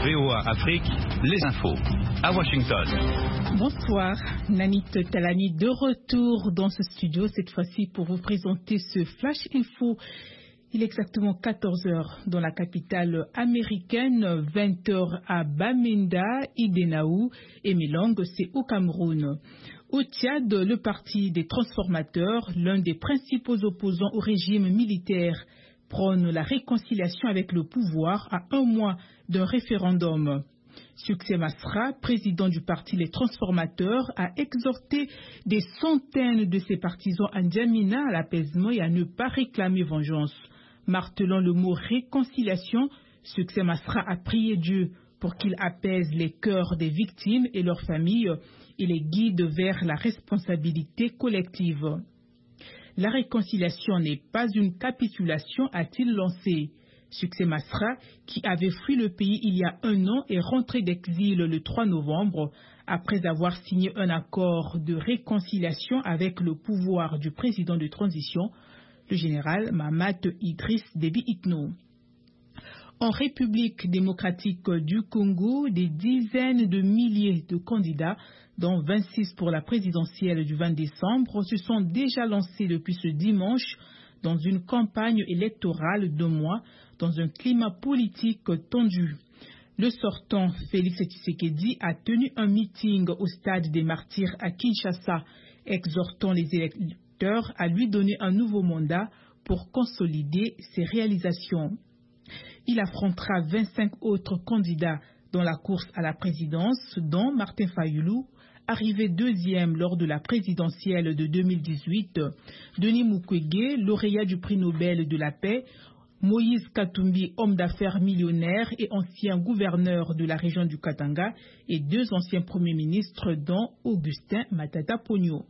VOA Afrique, les infos. À Washington. Bonsoir, Nanit Talani de retour dans ce studio, cette fois-ci pour vous présenter ce Flash Info. Il est exactement 14h dans la capitale américaine, 20h à Bamenda, Idenau et Melang, c'est au Cameroun. Au Tchad, le parti des transformateurs, l'un des principaux opposants au régime militaire, prône la réconciliation avec le pouvoir à un mois d'un référendum. Succès Masra, président du parti Les Transformateurs, a exhorté des centaines de ses partisans à N'Djamena à l'apaisement et à ne pas réclamer vengeance. Martelant le mot réconciliation, Succès Masra a prié Dieu pour qu'il apaise les cœurs des victimes et leurs familles et les guide vers la responsabilité collective. La réconciliation n'est pas une capitulation, a-t-il lancé. Succès Masra, qui avait fui le pays il y a un an, est rentré d'exil le 3 novembre après avoir signé un accord de réconciliation avec le pouvoir du président de transition, le général Mahamat Idriss Déby Itno. En République démocratique du Congo, des dizaines de milliers de candidats, dont 26 pour la présidentielle du 20 décembre, se sont déjà lancés depuis ce dimanche dans une campagne électorale de mois, dans un climat politique tendu. Le sortant, Félix Tshisekedi, a tenu un meeting au stade des Martyrs à Kinshasa, exhortant les électeurs à lui donner un nouveau mandat pour consolider ses réalisations. Il affrontera 25 autres candidats dans la course à la présidence, dont Martin Fayulu, arrivé deuxième lors de la présidentielle de 2018, Denis Mukwege, lauréat du prix Nobel de la paix, Moïse Katumbi, homme d'affaires millionnaire et ancien gouverneur de la région du Katanga, et deux anciens premiers ministres, dont Augustin Matata Ponyo.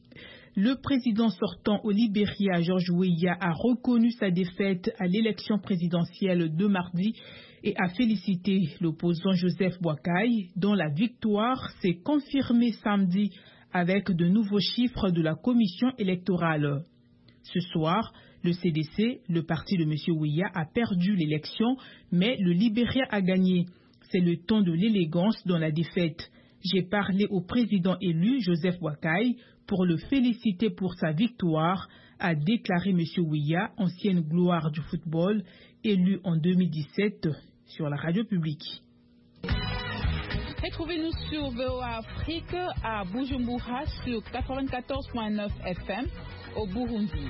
Le président sortant au Libéria, George Weah, a reconnu sa défaite à l'élection présidentielle de mardi et a félicité l'opposant Joseph Boakai, dont la victoire s'est confirmée samedi avec de nouveaux chiffres de la commission électorale. Ce soir, le CDC, le parti de M. Weah, a perdu l'élection, mais le Libéria a gagné. C'est le ton de l'élégance dans la défaite. J'ai parlé au président élu, Joseph Boakai, pour le féliciter pour sa victoire, a déclaré M. Weah, ancienne gloire du football, élu en 2017 sur la radio publique. Retrouvez-nous sur VOA Afrique à Bujumbura sur 94.9 FM au Burundi.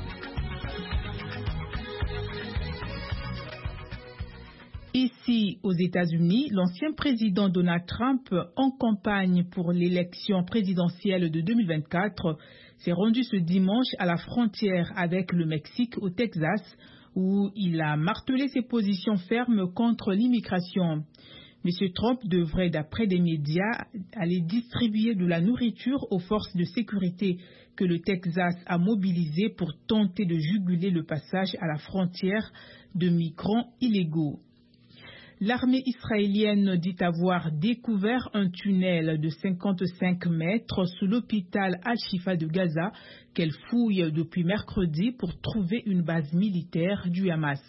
Ici, aux États-Unis, l'ancien président Donald Trump, en campagne pour l'élection présidentielle de 2024, s'est rendu ce dimanche à la frontière avec le Mexique au Texas, où il a martelé ses positions fermes contre l'immigration. M. Trump devrait, d'après des médias, aller distribuer de la nourriture aux forces de sécurité que le Texas a mobilisées pour tenter de juguler le passage à la frontière de migrants illégaux. L'armée israélienne dit avoir découvert un tunnel de 55 mètres sous l'hôpital Al-Shifa de Gaza qu'elle fouille depuis mercredi pour trouver une base militaire du Hamas.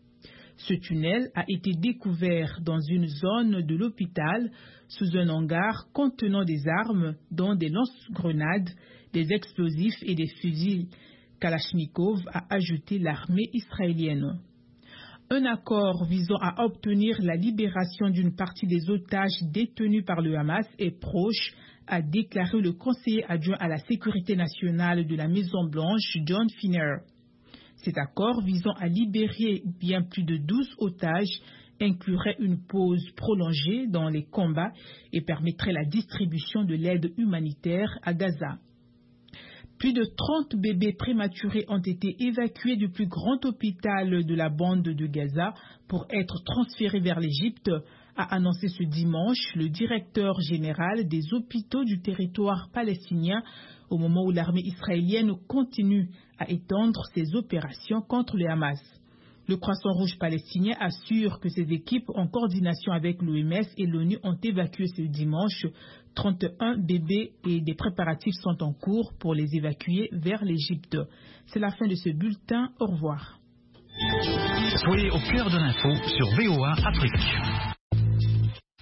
Ce tunnel a été découvert dans une zone de l'hôpital sous un hangar contenant des armes dont des lance-grenades, des explosifs et des fusils Kalachnikov, a ajouté l'armée israélienne. Un accord visant à obtenir la libération d'une partie des otages détenus par le Hamas est proche, a déclaré le conseiller adjoint à la sécurité nationale de la Maison-Blanche, John Finner. Cet accord visant à libérer bien plus de 12 otages inclurait une pause prolongée dans les combats et permettrait la distribution de l'aide humanitaire à Gaza. Plus de 30 bébés prématurés ont été évacués du plus grand hôpital de la bande de Gaza pour être transférés vers l'Égypte, a annoncé ce dimanche le directeur général des hôpitaux du territoire palestinien au moment où l'armée israélienne continue à étendre ses opérations contre le Hamas. Le Croissant Rouge palestinien assure que ses équipes, en coordination avec l'OMS et l'ONU, ont évacué ce dimanche 31 bébés et des préparatifs sont en cours pour les évacuer vers l'Égypte. C'est la fin de ce bulletin. Au revoir. Soyez au cœur de l'info sur VOA Afrique.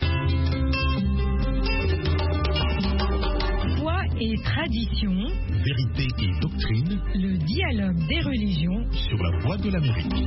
tradition, vérité et doctrine, le dialogue des religions sur la voie de l'Amérique.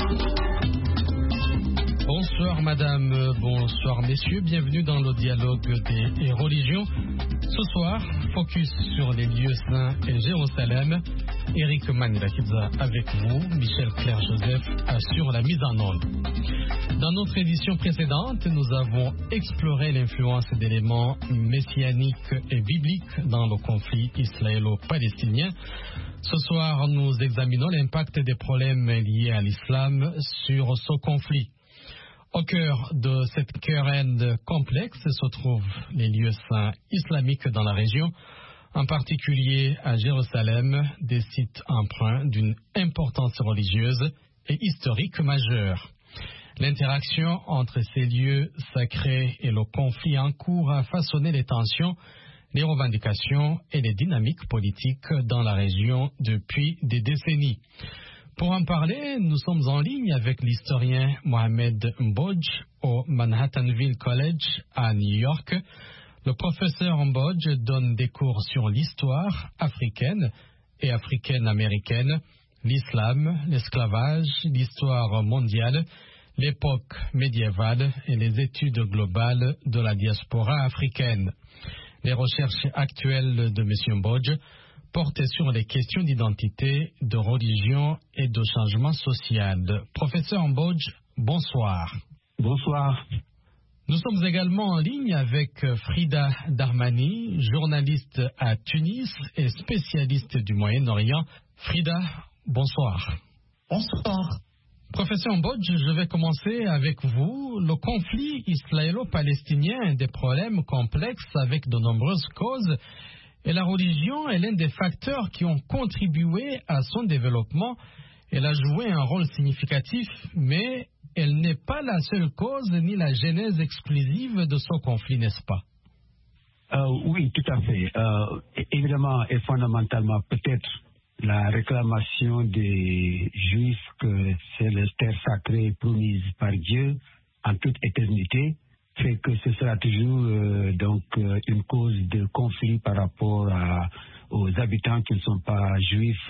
Bonsoir madame, bonsoir messieurs, bienvenue dans le dialogue des religions. Ce soir, focus sur les lieux saints et Jérusalem. Eric Manilakidza avec vous, Michel Claire-Joseph assure la mise en onde. Dans notre édition précédente, nous avons exploré l'influence d'éléments messianiques et bibliques dans le conflit israélo-palestinien. Ce soir, nous examinons l'impact des problèmes liés à l'islam sur ce conflit. Au cœur de cette querelle complexe se trouvent les lieux saints islamiques dans la région, en particulier à Jérusalem, des sites empreints d'une importance religieuse et historique majeure. L'interaction entre ces lieux sacrés et le conflit en cours a façonné les tensions, les revendications et les dynamiques politiques dans la région depuis des décennies. Pour en parler, nous sommes en ligne avec l'historien Mohamed Mbodj au Manhattanville College à New York. Le professeur Mbodj donne des cours sur l'histoire africaine et africaine-américaine, l'islam, l'esclavage, l'histoire mondiale, l'époque médiévale et les études globales de la diaspora africaine. Les recherches actuelles de M. Mbodj portent sur les questions d'identité, de religion et de changement social. Professeur Mbodj, bonsoir. Bonsoir. Nous sommes également en ligne avec Frida Darmani, journaliste à Tunis et spécialiste du Moyen-Orient. Frida, bonsoir. Bonsoir. Professeur Mbodj, je vais commencer avec vous. Le conflit israélo-palestinien a des problèmes complexes avec de nombreuses causes et la religion est l'un des facteurs qui ont contribué à son développement. Elle a joué un rôle significatif, mais elle n'est pas la seule cause ni la genèse exclusive de ce conflit, n'est-ce pas? Oui, tout à fait. Évidemment et fondamentalement, peut-être la réclamation des Juifs que c'est la terre sacrée promise par Dieu en toute éternité fait que ce sera toujours une cause de conflit par rapport aux habitants qui ne sont pas juifs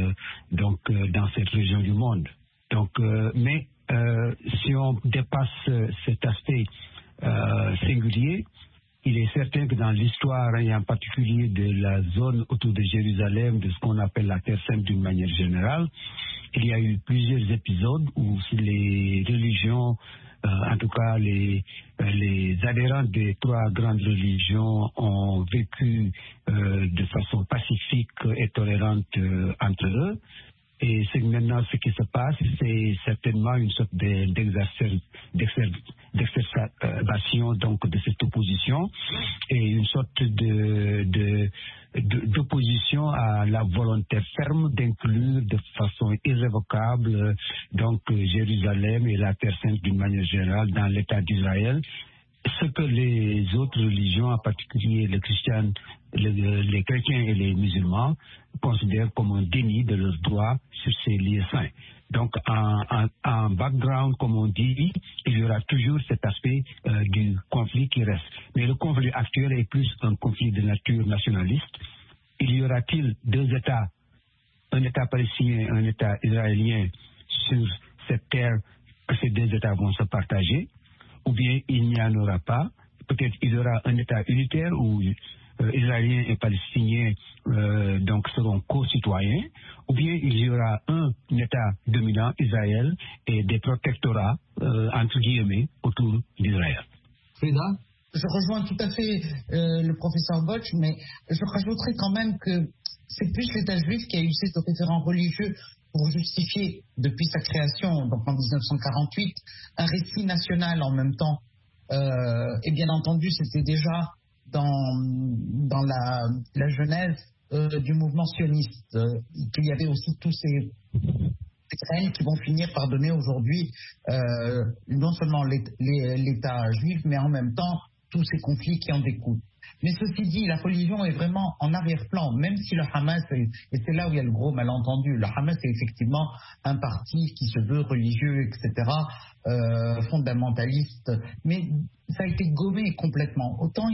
dans cette région du monde. Mais si on dépasse cet aspect singulier, il est certain que dans l'histoire, et en particulier de la zone autour de Jérusalem, de ce qu'on appelle la Terre Sainte d'une manière générale, il y a eu plusieurs épisodes où les religions, en tout cas les adhérents des trois grandes religions ont vécu de façon pacifique et tolérante entre eux. Et c'est maintenant ce qui se passe, c'est certainement une sorte d'exacerbation de cette opposition et une sorte d'opposition à la volonté ferme d'inclure de façon irrévocable Jérusalem et la Terre Sainte d'une manière générale dans l'État d'Israël. Ce que les autres religions, en particulier les chrétiens et les musulmans, considèrent comme un déni de leurs droits sur ces lieux saints. Donc, en background, comme on dit, il y aura toujours cet aspect du conflit qui reste. Mais le conflit actuel est plus un conflit de nature nationaliste. Il y aura-t-il deux États, un État palestinien et un État israélien sur cette terre que ces deux États vont se partager? Ou bien il n'y en aura pas. Peut-être il y aura un État unitaire où Israéliens et Palestiniens seront co-citoyens, ou bien il y aura un État dominant, Israël, et des protectorats, entre guillemets, autour d'Israël. Frida? Je rejoins tout à fait le professeur Mbodj, mais je rajouterai quand même que c'est plus l'État juif qui a usé de référent religieux pour justifier, depuis sa création, donc en 1948, un récit national en même temps. Et bien entendu, c'était déjà dans la genèse du mouvement sioniste, qu'il y avait aussi tous ces graines qui vont finir par donner aujourd'hui non seulement l'État juif, mais en même temps tous ces conflits qui en découlent. Mais ceci dit, la religion est vraiment en arrière-plan, même si le Hamas, et c'est là où il y a le gros malentendu, le Hamas est effectivement un parti qui se veut religieux, etc., fondamentaliste, mais ça a été gommé complètement. Autant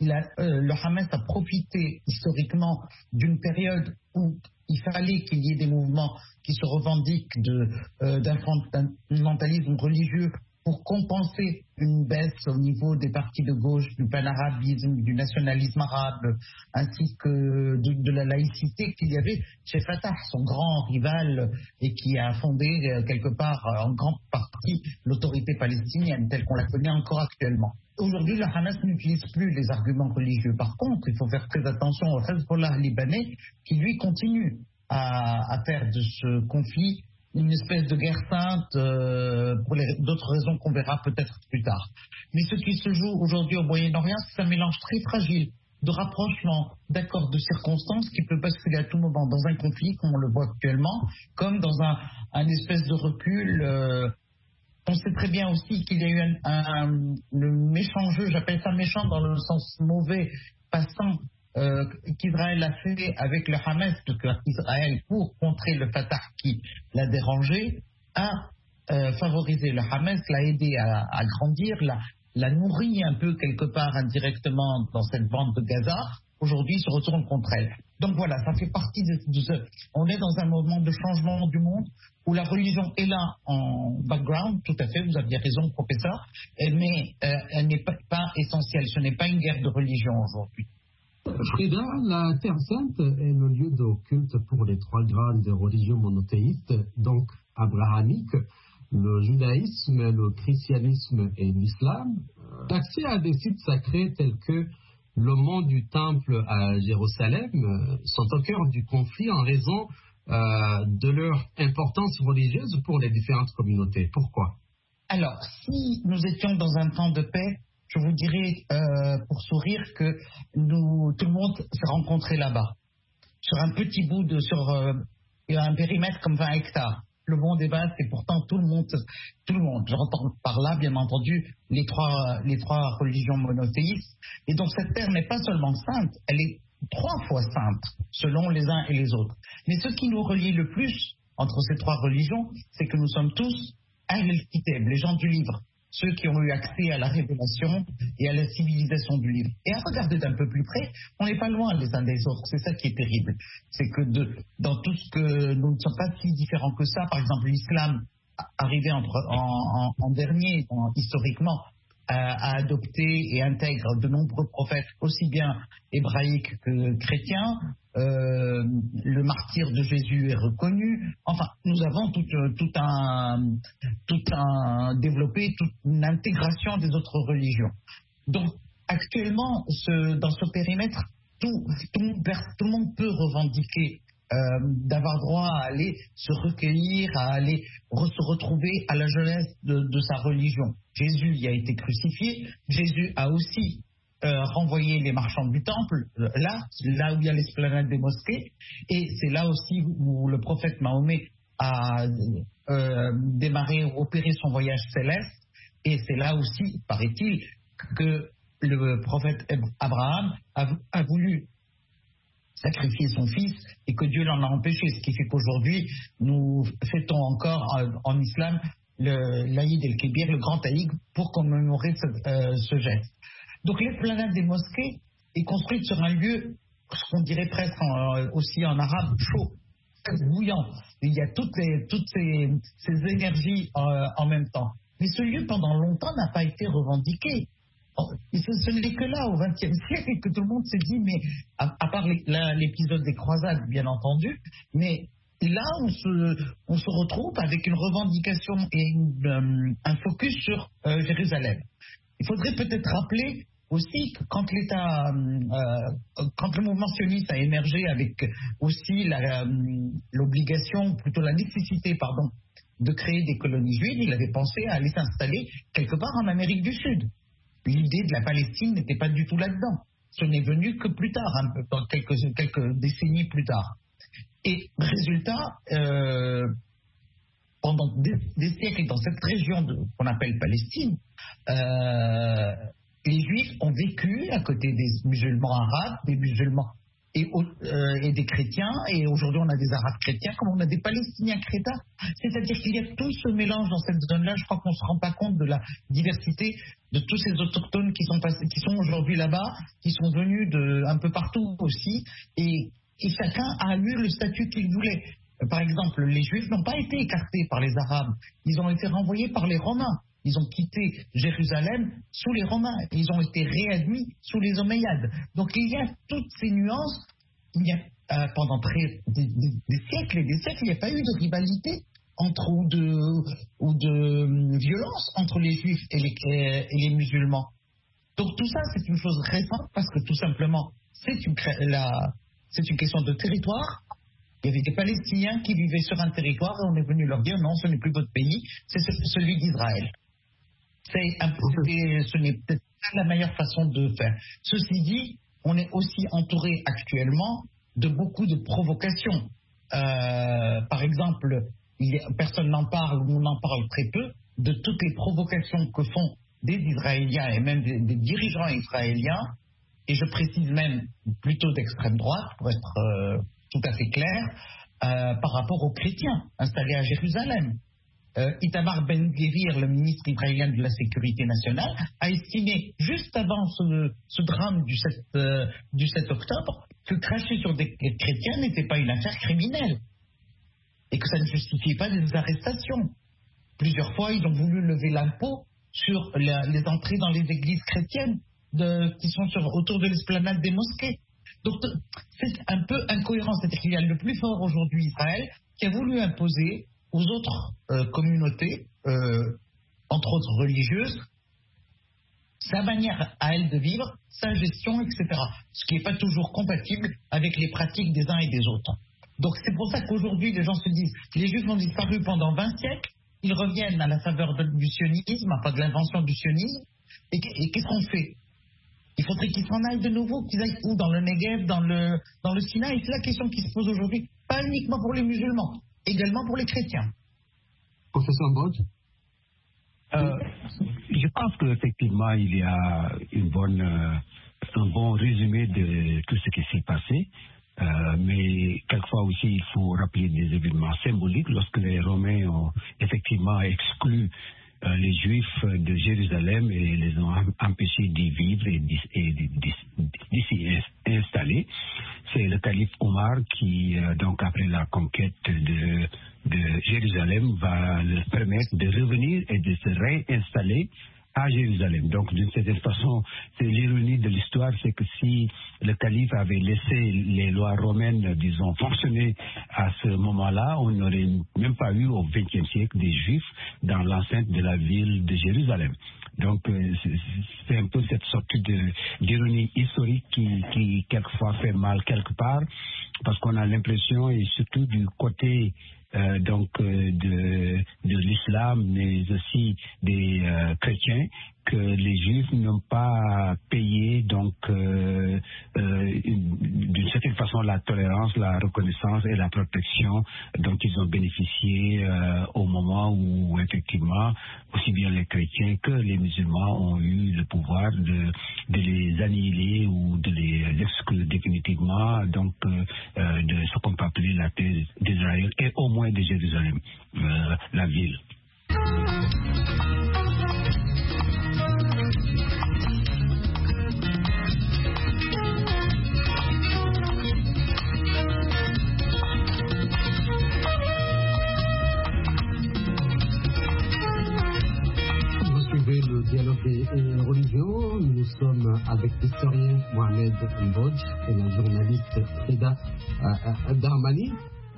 le Hamas a profité historiquement d'une période où il fallait qu'il y ait des mouvements qui se revendiquent d'un fondamentalisme religieux pour compenser une baisse au niveau des partis de gauche, du panarabisme, du nationalisme arabe, ainsi que de la laïcité qu'il y avait chez Fatah, son grand rival, et qui a fondé quelque part en grande partie l'autorité palestinienne telle qu'on la connaît encore actuellement. Aujourd'hui, le Hamas n'utilise plus les arguments religieux. Par contre, il faut faire très attention au Hezbollah libanais qui, lui, continue à faire de ce conflit une espèce de guerre sainte pour d'autres raisons qu'on verra peut-être plus tard. Mais ce qui se joue aujourd'hui au Moyen-Orient, c'est un mélange très fragile de rapprochement, d'accords de circonstances qui peut basculer à tout moment dans un conflit, comme on le voit actuellement, comme dans un espèce de recul. On sait très bien aussi qu'il y a eu le méchant jeu, j'appelle ça méchant dans le sens mauvais, passant, qu'Israël a fait avec le Hamas, parce qu'Israël, pour contrer le Fatah qui l'a dérangé, a favorisé le Hamas, l'a aidé à grandir, l'a nourri un peu quelque part indirectement dans cette bande de Gaza. Aujourd'hui, il se retourne contre elle. Donc voilà, ça fait partie de ce... On est dans un moment de changement du monde où la religion est là en background, tout à fait, vous aviez raison, professeur, mais elle n'est pas essentielle. Ce n'est pas une guerre de religion aujourd'hui. Frida, la Terre Sainte est le lieu de culte pour les trois grandes religions monothéistes, donc abrahamiques, le judaïsme, le christianisme et l'islam. L'accès à des sites sacrés tels que le mont du Temple à Jérusalem sont au cœur du conflit en raison de leur importance religieuse pour les différentes communautés. Pourquoi? Alors, si nous étions dans un temps de paix, je vous dirais, pour sourire, que tout le monde s'est rencontré là-bas, sur un petit bout sur un périmètre comme 20 hectares. Le monde est vaste et pourtant tout le monde, j'entends par là, bien entendu, les trois religions monothéistes. Et donc cette terre n'est pas seulement sainte, elle est 3 fois sainte, selon les uns et les autres. Mais ce qui nous relie le plus entre ces trois religions, c'est que nous sommes tous Ahl al-Kitab, les gens du livre. Ceux qui ont eu accès à la révélation et à la civilisation du livre. Et à regarder d'un peu plus près, on n'est pas loin les uns des autres. C'est ça qui est terrible. C'est que dans tout ce que nous ne sommes pas si différents que ça, par exemple l'islam, arrivé en dernier, historiquement, a adopté et intègre de nombreux prophètes, aussi bien hébraïques que chrétiens. Le martyr de Jésus est reconnu. Enfin, nous avons développé toute une intégration des autres religions. Donc, actuellement, dans ce périmètre, tout le monde peut revendiquer d'avoir droit à aller se recueillir, à aller se retrouver à la jeunesse de sa religion. Jésus y a été crucifié. Jésus a aussi renvoyer les marchands du temple, là où il y a l'esplanade des mosquées, et c'est là aussi où le prophète Mahomet a opéré son voyage céleste, et c'est là aussi, paraît-il, que le prophète Abraham a voulu sacrifier son fils et que Dieu l'en a empêché, ce qui fait qu'aujourd'hui nous fêtons encore en islam l'Aïd el-Kébir, le grand Aïd, pour commémorer ce geste. Donc l'esplanade des mosquées est construite sur un lieu, ce qu'on dirait presque aussi en arabe, chaud, bouillant. Il y a toutes ces énergies en même temps. Mais ce lieu, pendant longtemps, n'a pas été revendiqué. Ce n'est que là, au XXe siècle, que tout le monde s'est dit, mais à part l'épisode des croisades, bien entendu, mais là, on se retrouve avec une revendication et un focus sur Jérusalem. Il faudrait peut-être rappeler aussi que quand le mouvement sioniste a émergé avec aussi l'obligation, ou plutôt la nécessité, de créer des colonies juives, il avait pensé à aller s'installer quelque part en Amérique du Sud. L'idée de la Palestine n'était pas du tout là-dedans. Ce n'est venu que plus tard, dans quelques décennies plus tard. Et résultat, pendant des siècles dans cette région qu'on appelle Palestine, les Juifs ont vécu à côté des musulmans arabes, des musulmans et des chrétiens, et aujourd'hui on a des Arabes chrétiens, comme on a des Palestiniens chrétiens. C'est-à-dire qu'il y a tout ce mélange dans cette zone-là. Je crois qu'on ne se rend pas compte de la diversité de tous ces autochtones qui sont aujourd'hui là-bas, qui sont venus un peu partout aussi, et chacun a eu le statut qu'il voulait. Par exemple, les Juifs n'ont pas été écartés par les Arabes, ils ont été renvoyés par les Romains. Ils ont quitté Jérusalem sous les Romains. Ils ont été réadmis sous les Omeyyades. Donc il y a toutes ces nuances. Pendant des siècles et des siècles, il n'y a pas eu de rivalité ou de violence entre les Juifs et les musulmans. Donc tout ça, c'est une chose récente parce que tout simplement, c'est une question de territoire. Il y avait des Palestiniens qui vivaient sur un territoire et on est venu leur dire non, ce n'est plus votre pays, c'est celui d'Israël. Ce n'est peut-être pas la meilleure façon de faire. Ceci dit, on est aussi entouré actuellement de beaucoup de provocations. Par exemple, personne n'en parle ou on en parle très peu de toutes les provocations que font des Israéliens et même des dirigeants israéliens, et je précise même plutôt d'extrême droite pour être tout à fait clair, par rapport aux chrétiens installés à Jérusalem. Itamar Ben-Gvir, le ministre israélien de la Sécurité nationale, a estimé juste avant ce drame du 7 octobre que cracher sur des chrétiens n'était pas une affaire criminelle et que ça ne justifiait pas des arrestations. Plusieurs fois, ils ont voulu lever l'impôt sur les entrées dans les églises chrétiennes qui sont autour de l'esplanade des mosquées. Donc c'est un peu incohérent, c'est-à-dire qu'il y a le plus fort aujourd'hui, Israël, qui a voulu imposer aux autres communautés, entre autres religieuses, sa manière à elle de vivre, sa gestion, etc. Ce qui n'est pas toujours compatible avec les pratiques des uns et des autres. Donc c'est pour ça qu'aujourd'hui les gens se disent les Juifs ont disparu pendant 20 siècles, ils reviennent à la faveur du sionisme, enfin de l'invention du sionisme, et qu'est-ce qu'on fait? Il faudrait qu'ils s'en aillent de nouveau, qu'ils aillent où? Dans le Negev, dans le Sinaï. Et c'est la question qui se pose aujourd'hui, pas uniquement pour les musulmans, également pour les chrétiens. Professeur Bodge? Je pense qu'effectivement, il y a un bon résumé de tout ce qui s'est passé. Mais quelquefois aussi, il faut rappeler des événements symboliques. Lorsque les Romains ont effectivement exclu les Juifs de Jérusalem et les ont empêchés d'y vivre et d'y s'y installer. C'est le calife Omar qui, donc après la conquête de Jérusalem, va leur permettre de revenir et de se réinstaller à Jérusalem. Donc, d'une certaine façon, c'est l'ironie de l'histoire, c'est que si le calife avait laissé les lois romaines, disons, fonctionner à ce moment-là, on n'aurait même pas eu au XXe siècle des Juifs dans l'enceinte de la ville de Jérusalem. Donc, c'est un peu cette sorte d'ironie historique qui quelquefois fait mal quelque part, parce qu'on a l'impression, et surtout du côté de l'islam, mais aussi des chrétiens, que les Juifs n'ont pas payé donc d'une certaine façon la tolérance, la reconnaissance et la protection dont ils ont bénéficié au moment où effectivement aussi bien les chrétiens que les musulmans ont eu le pouvoir de les annihiler ou de les exclure définitivement donc de ce qu'on peut appeler la terre d'Israël et au moins de Jérusalem, la ville. Le dialogue des religions. Nous sommes avec l'historien Mohamed Mbodj et la journaliste Frida Darmani.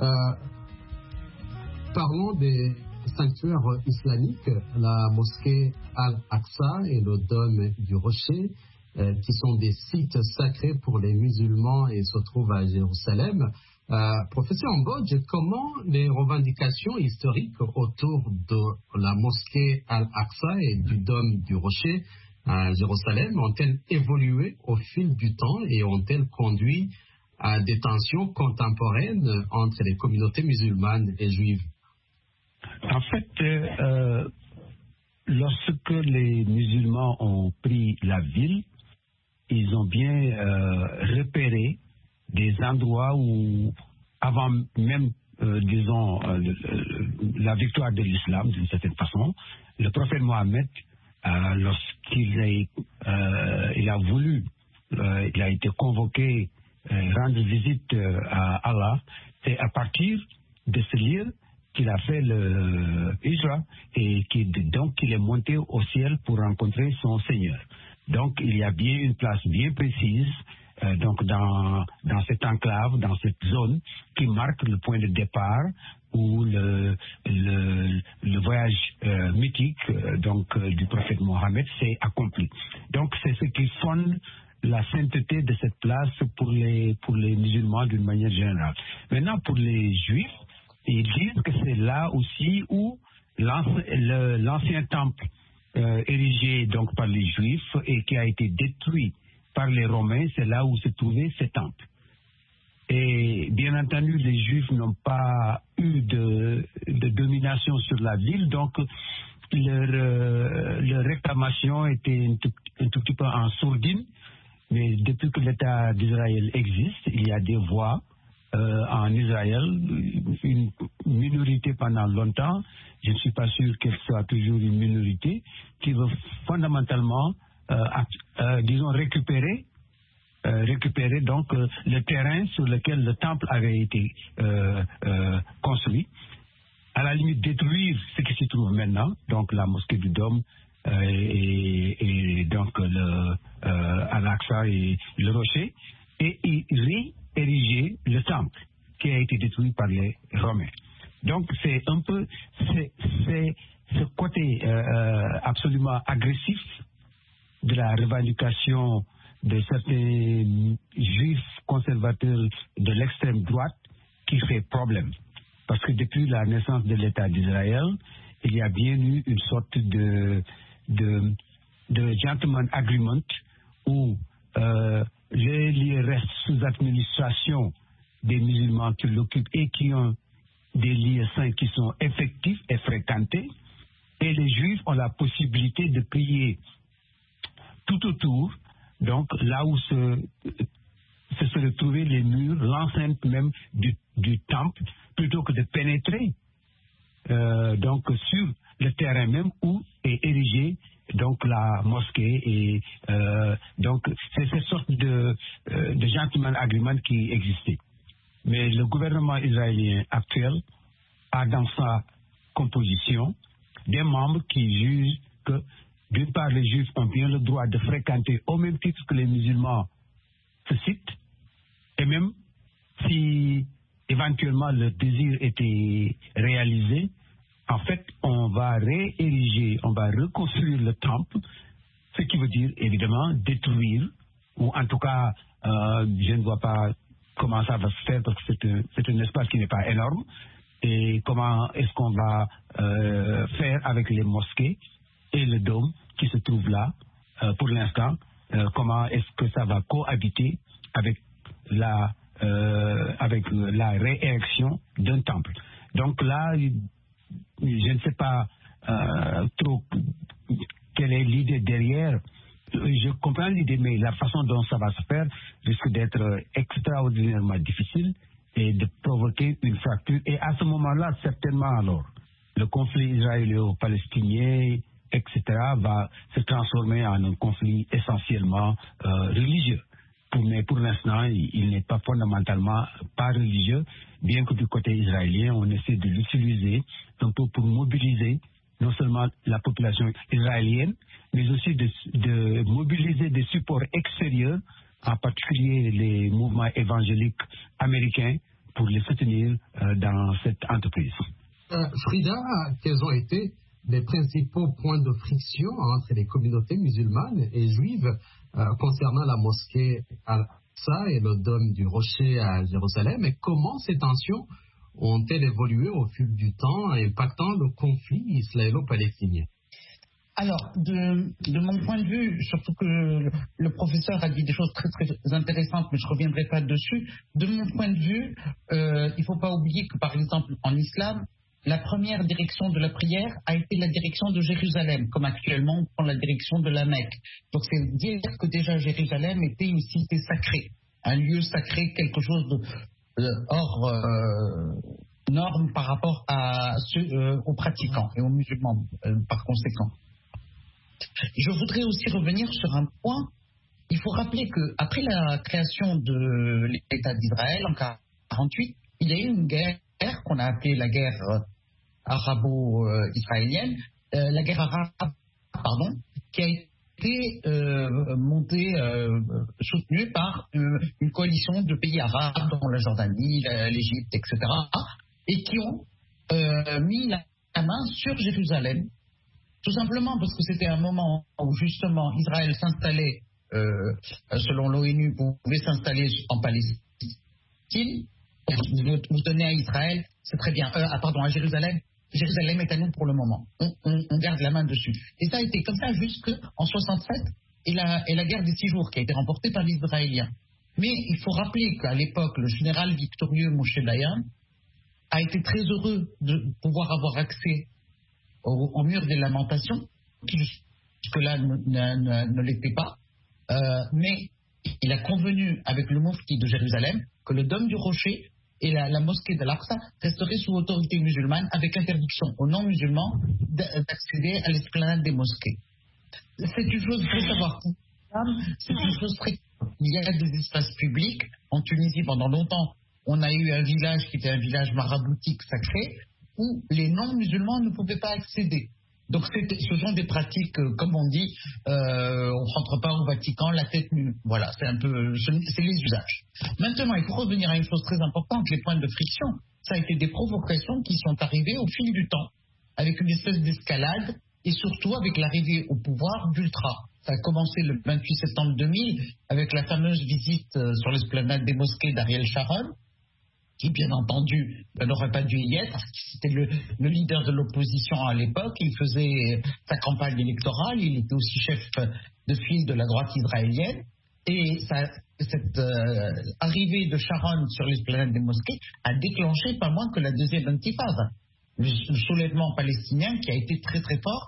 Parlons des sanctuaires islamiques, la mosquée Al-Aqsa et le dôme du Rocher, qui sont des sites sacrés pour les musulmans et se trouvent à Jérusalem. Professeur Mbodj, comment les revendications historiques autour de la mosquée Al-Aqsa et du dôme du Rocher à Jérusalem ont-elles évolué au fil du temps et ont-elles conduit à des tensions contemporaines entre les communautés musulmanes et juives? En fait, lorsque les musulmans ont pris la ville, ils ont bien repéré des endroits où, avant même, disons, la victoire de l'islam, d'une certaine façon, le prophète Mohammed, lorsqu'il il a été convoqué rendre visite à Allah, c'est à partir de ce lieu qu'il a fait le Hijra et donc qu'il est monté au ciel pour rencontrer son Seigneur. Donc il y a bien une place bien précise donc dans cette enclave, dans cette zone qui marque le point de départ où le voyage mythique du prophète Mohammed s'est accompli. Donc c'est ce qui fonde la sainteté de cette place pour les musulmans d'une manière générale. Maintenant, pour les juifs, ils disent que c'est là aussi où l'ancien temple érigé donc par les juifs et qui a été détruit par les Romains, c'est là où se trouvait ce temple. Et bien entendu, les juifs n'ont pas eu de domination sur la ville, donc leur réclamation était un tout petit peu en sourdine. Mais depuis que l'État d'Israël existe, il y a des voix en Israël, une minorité pendant longtemps, je ne suis pas sûr qu'elle soit toujours une minorité, qui veut fondamentalement, disons, récupérer donc le terrain sur lequel le temple avait été construit, à la limite détruire ce qui s'y trouve maintenant, donc la mosquée du Dôme, et donc Al-Aqsa et le rocher, et réériger le temple qui a été détruit par les Romains. Donc c'est un peu ce côté absolument agressif de la revendication de certains juifs conservateurs de l'extrême droite qui fait problème. Parce que depuis la naissance de l'État d'Israël, il y a bien eu une sorte de gentleman agreement où les lieux restent sous administration des musulmans qui l'occupent et qui ont des lieux saints qui sont effectifs et fréquentés, et les juifs ont la possibilité de prier tout autour, donc là où se retrouvaient les murs, l'enceinte même du temple, plutôt que de pénétrer donc sur le terrain même où est érigée donc la mosquée, et donc c'est cette sorte de gentleman agreement qui existait. Mais le gouvernement israélien actuel a dans sa composition des membres qui jugent que d'une part les juifs ont bien le droit de fréquenter au même titre que les musulmans ce site, et même si éventuellement le désir était réalisé, en fait, on va réériger, on va reconstruire le temple, ce qui veut dire évidemment détruire, ou en tout cas, je ne vois pas comment ça va se faire parce que c'est un espace qui n'est pas énorme, et comment est-ce qu'on va faire avec les mosquées et le dôme qui se trouve là pour l'instant, comment est-ce que ça va cohabiter avec la réérection d'un temple. Donc là, je ne sais pas trop quelle est l'idée derrière. Je comprends l'idée, mais la façon dont ça va se faire risque d'être extraordinairement difficile et de provoquer une fracture. Et à ce moment-là, certainement alors, le conflit israélo-palestinien, etc., va se transformer en un conflit essentiellement religieux. Mais pour l'instant, il n'est pas fondamentalement pas religieux, bien que du côté israélien, on essaie de l'utiliser un peu pour mobiliser non seulement la population israélienne, mais aussi de mobiliser des supports extérieurs, en particulier les mouvements évangéliques américains, pour les soutenir dans cette entreprise. Frida, quels ont été les principaux points de friction entre les communautés musulmanes et juives concernant la mosquée Al-Aqsa et le dôme du Rocher à Jérusalem, et comment ces tensions ont-elles évolué au fil du temps, impactant le conflit israélo-palestinien? Alors, de mon point de vue, surtout que le professeur a dit des choses très très intéressantes, mais je ne reviendrai pas dessus. De mon point de vue, il ne faut pas oublier que, par exemple, en islam, la première direction de la prière a été la direction de Jérusalem, comme actuellement on prend la direction de la Mecque. Donc c'est dire que déjà Jérusalem était une cité sacrée. un lieu sacré, quelque chose hors norme par rapport aux pratiquants et aux musulmans par conséquent. Je voudrais aussi revenir sur un point. Il faut rappeler qu'après la création de l'État d'Israël en 1948, il y a eu une guerre qu'on a appelée la guerre arabo-israélienne, la guerre arabe, qui a été montée, soutenue par une coalition de pays arabes, dont la Jordanie, l'Égypte, etc., et qui ont mis la main sur Jérusalem, tout simplement parce que c'était un moment où justement Israël s'installait, selon l'ONU, pouvait s'installer en Palestine. Vous tenez à Israël, c'est très bien. À Jérusalem. Jérusalem est à nous pour le moment. On garde la main dessus. Et ça a été comme ça jusqu'en 67 et la guerre des 6 jours qui a été remportée par les Israéliens. Mais il faut rappeler qu'à l'époque, le général victorieux Moshe Dayan a été très heureux de pouvoir avoir accès au mur des lamentations, qui jusque-là ne l'était pas. Mais il a convenu avec le mufti de Jérusalem que le dôme du rocher et la mosquée de l'Aqsa resteraient sous autorité musulmane, avec interdiction aux non-musulmans d'accéder à l'esplanade des mosquées. C'est une chose, il faut savoir, c'est une chose très... Il y a des espaces publics. En Tunisie, pendant longtemps, on a eu un village qui était un village maraboutique sacré, où les non-musulmans ne pouvaient pas accéder. Donc ce sont des pratiques, comme on dit, on ne rentre pas au Vatican la tête nue. Voilà, c'est les usages. Maintenant, il faut revenir à une chose très importante, les points de friction. Ça a été des provocations qui sont arrivées au fil du temps, avec une espèce d'escalade, et surtout avec l'arrivée au pouvoir d'Ultra. Ça a commencé le 28 septembre 2000, avec la fameuse visite sur l'esplanade des mosquées d'Ariel Sharon, qui, bien entendu, n'aurait pas dû y être. C'était le leader de l'opposition à l'époque. Il faisait sa campagne électorale. Il était aussi chef de file de la droite israélienne. Et cette arrivée de Sharon sur l'esplanade des mosquées a déclenché pas moins que la deuxième intifada. Le soulèvement palestinien qui a été très très fort.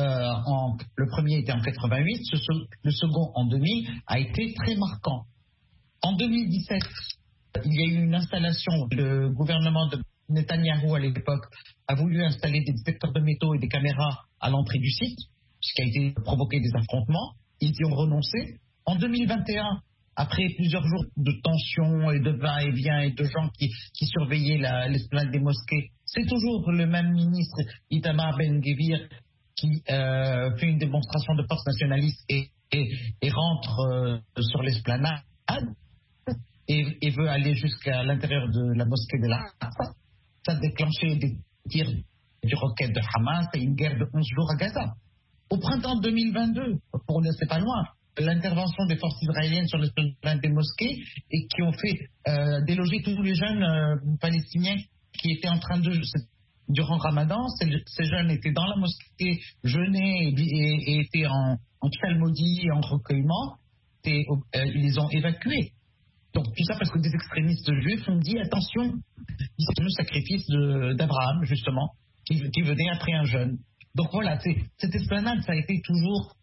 Le premier était en 88, le second en 2000 a été très marquant. En 2017, il y a eu une installation. Le gouvernement de Netanyahou à l'époque a voulu installer des détecteurs de métaux et des caméras à l'entrée du site, ce qui a été provoqué des affrontements. Ils y ont renoncé. En 2021, après plusieurs jours de tensions et de va-et-vient et de gens qui surveillaient l'esplanade des mosquées, c'est toujours le même ministre, Itamar Ben-Gvir, qui fait une démonstration de force nationaliste et rentre sur l'esplanade et veut aller jusqu'à l'intérieur de la mosquée de l'Aqsa. Ça a déclenché des tirs du roquette de Hamas et une guerre de 11 jours à Gaza. Au printemps 2022, c'est pas loin, l'intervention des forces israéliennes sur l'esplanade des mosquées et qui ont fait déloger tous les jeunes palestiniens qui étaient en train de... Durant Ramadan, ces jeunes étaient dans la mosquée, jeûnaient et étaient en psalmodie et en recueillement. Ils les ont évacués. Donc tout ça parce que des extrémistes juifs ont dit attention, c'est le sacrifice d'Abraham justement qui venait après un jeûne. Donc voilà, cette esplanade, ça a été toujours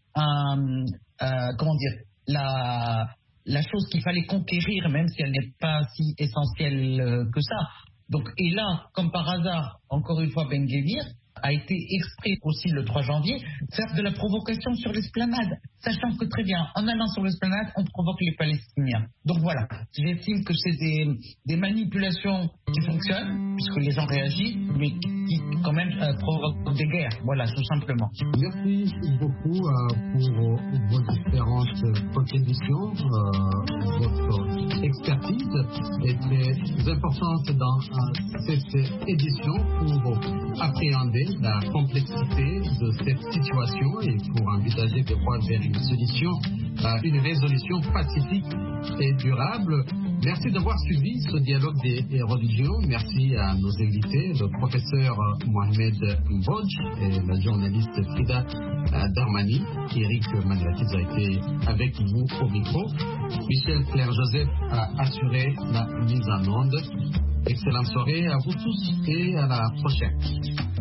la chose qu'il fallait conquérir, même si elle n'est pas si essentielle que ça. Donc, et là, comme par hasard, encore une fois, Ben-Gvir a été exprès aussi le 3 janvier faire de la provocation sur l'esplanade, sachant que très bien, en allant sur l'esplanade, on provoque les Palestiniens. Donc voilà, j'estime que c'est des manipulations qui fonctionnent, puisque les gens réagissent, mais qui quand même provoquent des guerres, voilà, tout simplement. Merci beaucoup pour vos différentes contributions, votre expertise est très importante dans cette édition pour appréhender la complexité de cette situation et pour envisager de voir vers une résolution pacifique et durable. Merci d'avoir suivi ce dialogue des religions. Merci à nos invités, le professeur Mohamed Mbodj et la journaliste Frida Darmani. Eric Manilakidze a été avec vous au micro. Michel Claire-Joseph a assuré la mise en onde. Excellente soirée à vous tous et à la prochaine.